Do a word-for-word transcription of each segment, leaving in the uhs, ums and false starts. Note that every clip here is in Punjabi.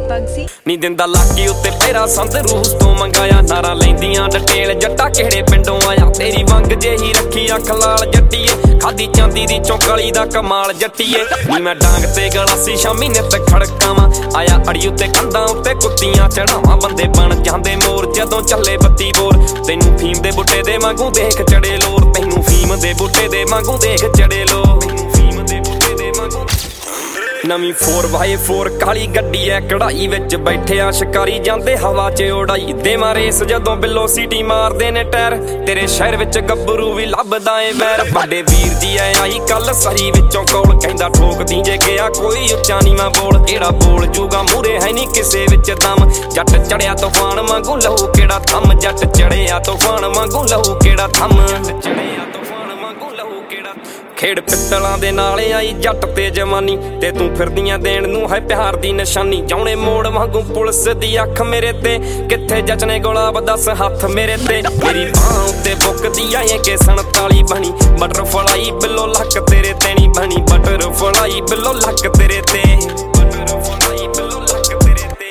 ਪਗਸੀ ਨੀ ਦਿੰਦਾ ਲਾਕੀ ਉੱਤੇ ਪੈਰਾ ਸੰਤ ਰੂਸ ਤੋਂ ਮੰਗਾਇਆ ਨਾਰਾ ਲੈਂਦੀਆਂ ਡਟੇਲ ਜੱਟਾ ਕਿਹੜੇ ਪਿੰਡੋਂ ਆਇਆ ਤੇਰੀ ਵੰਗ ਜਿਹੀ ਰੱਖੀ ਅੱਖ ਲਾਲ ਜੱਟੀਏ ਖਾਦੀ ਚਾਂਦੀ ਦੀ ਚੌਂਕਾਲੀ ਦਾ ਕਮਾਲ ਜੱਟੀਏ ਨੀ ਮੈਂ ਡਾਂਗ ਤੇ ਗਲਾਸੀ ਸ਼ਾਮੀ ਨਿੱਤ ਖੜਕਾਵਾਂ ਆਇਆ ਅੜੀ ਉੱਤੇ ਕੰਧਾਂ ਉੱਤੇ ਕੁੱਤੀਆਂ ਚੜਾਵਾਂ ਬੰਦੇ ਬਣ ਜਾਂਦੇ ਮੋਰ ਜਦੋਂ ਚੱਲੇ ਬੱਤੀ ਬੋਰ ਤੈਨੂੰ ਫੀਮ ਦੇ ਬੁੱਟੇ ਦੇ ਵਾਂਗੂ ਦੇਖ ਚੜੇ ਲੋਰ ਤੈਨੂੰ ਫੀਮ ਦੇ ਬੁੱਟੇ ਦੇ ਵਾਂਗੂ ਦੇਖ ਚੜੇ ਲੋਰ ਫੀਮ ਦੇ ਬੁੱਟੇ ਦੇ ਵਾਂਗੂ ਨਵੀਂ ਫੋਰ ਬਾਏ ਫੋਰ ਕਾਲੀ ਗੱਡੀ ਐ ਕਢਾਈ ਵਿੱਚ ਬੈਠਿਆ ਸ਼ਿਕਾਰੀ ਜਾਂਦੇ ਹਵਾ 'ਚ ਉਡਾਈ ਦੇਵਾਂ ਰੇਸ ਜਦੋਂ ਬਿੱਲੋ ਸੀਟੀ ਮਾਰਦੇ ਨੇ ਟਾਇਰ ਤੇਰੇ ਸ਼ਹਿਰ ਵਿੱਚ ਗੱਭਰੂ ਵੀ ਲੱਭਦਾ ਏ ਵੈਰ ਵੱਡੇ ਵੀਰ ਜੀ ਐ ਆਈ ਕੱਲ ਸਹੀ ਵਿੱਚੋਂ ਕੋਲ ਕਹਿੰਦਾ ਠੋਕਦੀ ਜੇ ਗਿਆ ਕੋਈ ਉੱਚਾ ਨੀਵਾਂ ਬੋਲ ਕਿਹੜਾ ਬੋਲ ਜੂਗਾ ਮੂਰੇ ਹੈ ਨਹੀਂ ਕਿਸੇ ਵਿੱਚ ਦਮ ਜੱਟ ਚੜਿਆ ਤੂਫਾਨ ਵਾਂਗੂ ਲਹੂ ਕਿਹੜਾ ਥੰਮ ਜੱਟ ਚੜਿਆ ਤੂਫਾਨ ਵਾਂਗੂ ਲਹੂ ਕਿਹੜਾ ਥੰਮ ਚੜਿਆ ਤੂਫਾਨ ਵਾਂਗੂ ਲਹੂ ਕਿਹੜਾ ਖੇਡ ਪਿੱਤਲਾਂ ਦੇ ਨਾਲ ਆਈ ਜੱਟ ਤੇ ਜਵਾਨੀ ਤੇ ਤੂੰ ਫਿਰਦੀਆਂ ਦੇਣ ਨੂੰ ਹੈ ਪਿਆਰ ਦੀ ਨਿਸ਼ਾਨੀ ਜਾਉਣੇ ਮੋੜ ਵਾਂਗੂ ਪੁਲਿਸ ਦੀ ਅੱਖ ਮੇਰੇ ਤੇ ਕਿੱਥੇ ਜਚਨੇ ਗੁਲਾਬ ਦੱਸ ਹੱਥ ਮੇਰੇ ਤੇ ਮੇਰੀ ਬਾਹ ਉੱਤੇ ਬੁੱਕਦੀ ਆਏ ਕਿ ਸੰਤਾਲੀ ਬਣੀ ਬਟਰ ਫਲਾਈ ਬਿੱਲੋ ਲੱਕ ਤੇਰੇ ਤੇ ਨਹੀਂ ਬਣੀ ਬਟਰ ਫਲਾਈ ਬਿੱਲੋ ਲੱਕ ਤੇਰੇ ਤੇ ਬਟਰ ਫਲਾਈ ਬਿੱਲੋ ਲੱਕ ਤੇਰੇ ਤੇ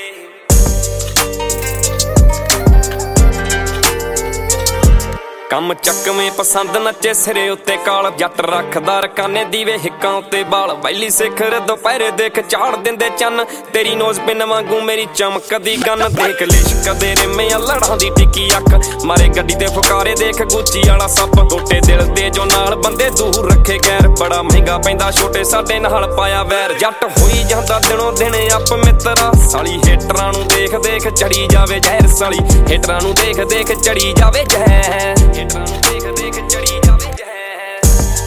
ਕੰਮ ਚੱਕਵੇਂ ਪਸੰਦ ਨੱਚੇ ਸਿਰੇ ਉੱਤੇ ਕਾਲ ਜੱਟ ਰੱਖਦਾ ਰਕਾਨੇ ਦੀਵੇ ਹਿੱਕਾਂ ਉੱਤੇ ਬਾਲ ਵੈਲੀ ਸਿਖਰ ਦੁਪਹਿਰੇ ਦੇਖ ਚਾੜ ਦਿੰਦੇ ਚੰਨ ਤੇਰੀ ਨੋਜ਼ ਪਿੰਨ ਵਾਂਗੂ ਮੇਰੀ ਚਮਕਦੀ ਗੰਨ ਦੇਖ ਲਿਸ਼ਕਦੇ ਰਿਮਿਆਂ ਲੜਾਂ ਦੀ ਟਿੱਕੀ ਅੱਖ ਮਾਰੇ ਗੱਡੀ ਤੇ ਫੁਕਾਰੇ ਦੇਖ ਗੁੱਚੀ ਵਾਲਾ ਸੱਪ ਟੋਟੇ ਦਿਲ ਦੇ ਜੋ ਨਾਲ ਬੰਦੇ ਦੂਰ ਰੱਖੇ ਗੈਰ ਬੜਾ ਮਹਿੰਗਾ ਪੈਂਦਾ ਛੋਟੇ ਸਾਡੇ ਨਾਲ ਪਾਇਆ ਵੈਰ ਜੱਟ ਹੋਈ ਜਾਂਦਾ ਦਿਨੋਂ ਦਿਨ ਅੱਪ ਮਿੱਤਰਾ ਸਾਲੀ ਹੇਟਰਾਂ ਨੂੰ ਦੇਖ ਦੇਖ ਚੜੀ ਜਾਵੇ ਜ਼ਹਿਰ ਸਾਲੀ ਹੇਟਰਾਂ ਨੂੰ ਦੇਖ ਦੇਖ ਚੜੀ ਜਾਵੇ ਜ਼ਹਿਰ ਹੇਟਰਾਂ ਨੂੰ ਦੇਖ ਦੇਖ ਚੜੀ ਜਾਵੇ ਜ਼ਹਿਰ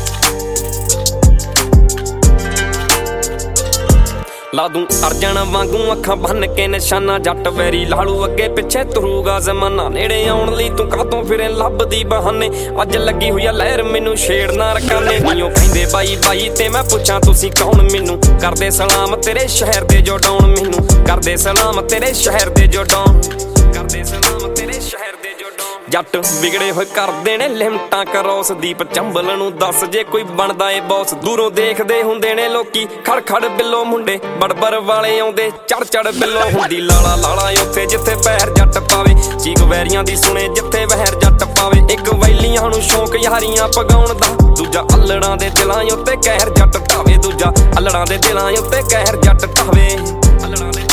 ਲਾ ਦੂੰ ਅਰਜਨ ਵਾਂਗੂ ਅੱਖਾਂ ਬੰਨ ਕੇ ਨਿਸ਼ਾਨਾ ਜੱਟ ਵੈਰੀ ਲਾਲੂ ਅੱਗੇ ਪਿੱਛੇ ਤੁਰੂਗਾ ਜ਼ਮਾਨਾ ਨੇੜੇ ਆਉਣ ਲਈ ਤੂੰ ਕਾਹਤੋਂ ਫਿਰੇ ਲੱਭਦੀ ਬਹਾਨੇ ਅੱਜ ਲੱਗੀ ਹੋਈ ਆ ਲਹਿਰ ਮੈਨੂੰ ਛੇੜਨਾ ਰਕਾਨੇ ਨੀਓ ਕਹਿੰਦੇ ਬਾਈ ਬਾਈ ਤੇ ਮੈਂ ਪੁੱਛਾਂ ਤੁਸੀਂ ਕੌਣ ਮੈਨੂੰ ਕਰਦੇ ਸਲਾਮ ਤੇਰੇ ਸ਼ਹਿਰ ਦੇ ਜੋ ਡਾਉਣ ਮੈਨੂੰ ਕਰਦੇ ਸਲਾਮ ਤੇਰੇ ਸ਼ਹਿਰ ਦੇ ਜੋ ਡਾਉਣ ਕਰਦੇ ਸਲਾਮ ਤੇਰੇ ਸ਼ਹਿਰ ਦੇ ਜੋ ਡਾਉਣ ਜੱਟ ਵਿਗੜੇ ਹੋਏ ਕਰਦੇ ਨੇ ਲਿਮਟਾਂ ਕਰੋਸ ਦੀਪ ਚੰਬਲ ਨੂੰ ਦੱਸ ਜੇ ਕੋਈ ਬਣਦਾ ਏ ਬੌਸ ਦੂਰੋਂ ਦੇਖਦੇ ਹੁੰਦੇ ਨੇ ਲੋਕੀ ਖੜ ਖੜ ਬਿੱਲੋ ਮੁੰਡੇ ਬੜਬੜ ਵਾਲੇ ਆਉਂਦੇ ਚੜ ਚੜ ਬਿੱਲੋ ਹੁੰਦੀ ਲਾਲਾ ਲਾਲਾ ਉੱਥੇ ਜਿੱਥੇ ਪੈਰ ਜੱਟ ਪਾਵੇ ਚੀਕ ਵੈਰੀਆਂ ਦੀ ਸੁਣੇ ਜਿੱਥੇ ਵਹਿਰ ਜੱਟ ਪਾਵੇ ਇੱਕ ਵੈਲੀਆਂ ਨੂੰ ਸ਼ੌਂਕ ਯਾਰੀਆਂ ਪਗਾਉਣ ਦਾ ਦੂਜਾ ਅਲੜਾਂ ਦੇ ਦਿਲਾਂ ਉੱਤੇ ਕਹਿਰ ਜੱਟ ਢਾਵੇ ਦੂਜਾ ਅਲੜਾਂ ਦੇ ਦਿਲਾਂ ਉੱਤੇ ਕਹਿਰ ਜੱਟ ਢਾਵੇ ਅਲੜਾਂ ਦੇ